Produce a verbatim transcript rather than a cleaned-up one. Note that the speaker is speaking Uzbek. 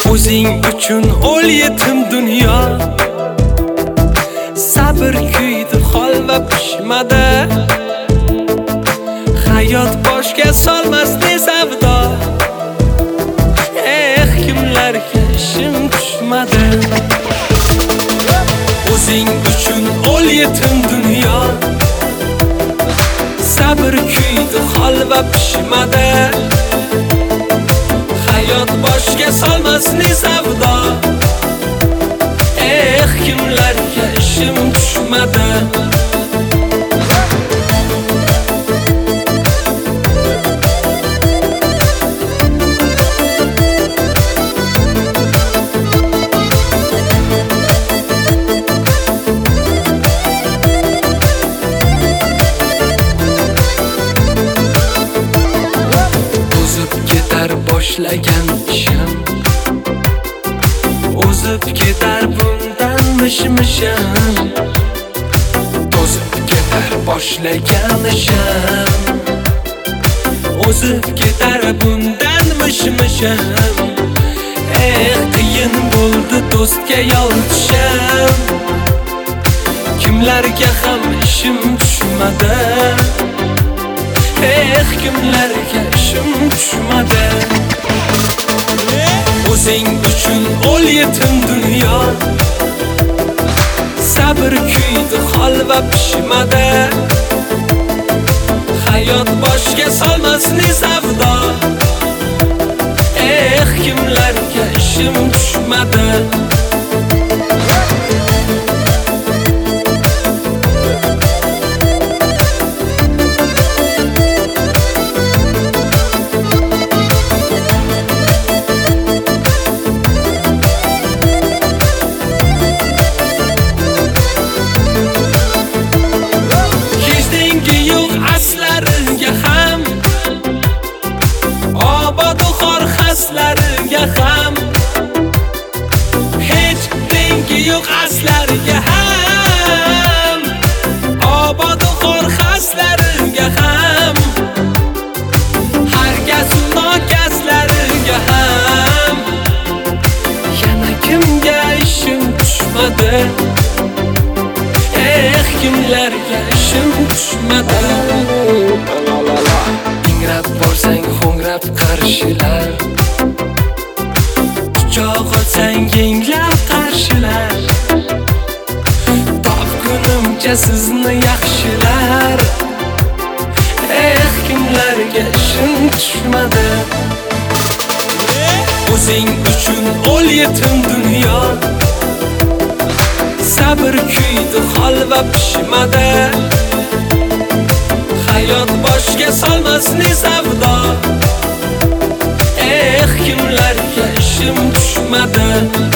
O'zing uchun o'l yetim dunyo, sabr kuydi holva pishmadi. Hayot boshga solmasdi savdo, eh kimlarga ishim tushmadi. O'zing uchun o'l yetim dunyo, sabr kuydi holva pishmadi. Hayot boshga solmasni savdo, eh kimlarga ishim tushmadi. Boshlagan ishim o'zib ketar bundan mishmishim. To'zib ketar boshlagan ishim o'zib ketar bundan mishmishim. Eh qiyin bo'ldi do'stga yolchishim, kimlarga ham ishim tushmadi. Eh kimlarga ishim tushmadi. O'zing uchun o'l yetim dunyo, sabr kuydi holva pishmadi. Hayot boshga solmasni savdo, eh kimlarga ishim tushmadi. Hech dengi yo'q aslarga ham, obodu xor xaslarga ham, hargaz nokaslarga ham. Yana kimga ishim tushmadi, eh kimlarga ishim tushmadi. Ingrab borsang ho'ngrab qarshilar, quchoq olsang yenglab qarshilar. Topgunimcha sizni yaxshilar, eh kimlarga ishim tushmadi. O'zing uchun o'l yetim dunyo, sabr kuydi holva pishmadi. Hayot boshga solmasni savdo, eh kimlarga ishim tushmadi.